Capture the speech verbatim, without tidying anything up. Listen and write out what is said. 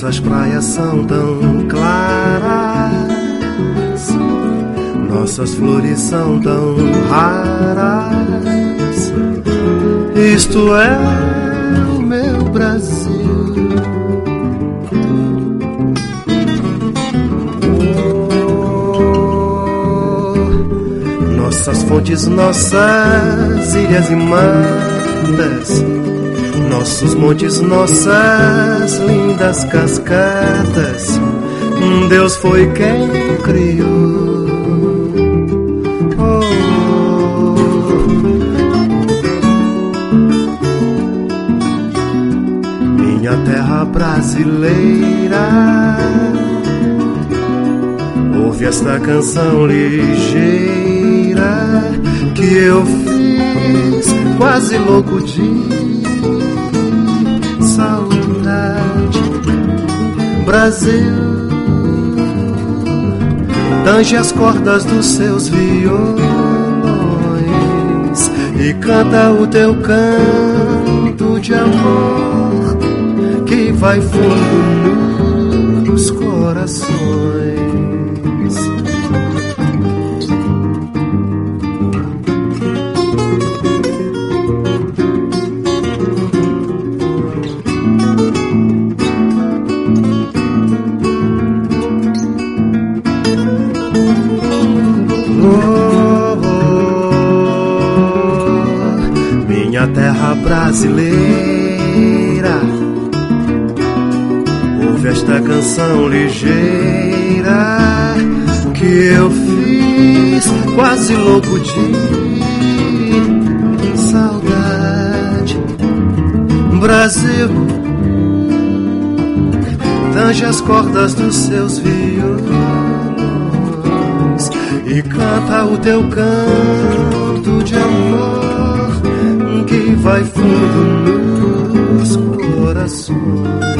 Nossas praias são tão claras, nossas flores são tão raras. Isto é o meu Brasil. Oh, nossas fontes, nossas ilhas e matas, nossos montes, nossas lindas cascatas, Deus foi quem criou. Oh, minha terra brasileira, ouve esta canção ligeira que eu fiz quase louco de saudade. Brasil, tange as cordas dos seus violões e canta o teu canto de amor que vai fundo nos corações. Minha terra brasileira, ouve esta canção ligeira que eu fiz quase louco de saudade. Brasil, tange as cordas dos seus violões e canta o teu canto de amor que vai fundo nos corações.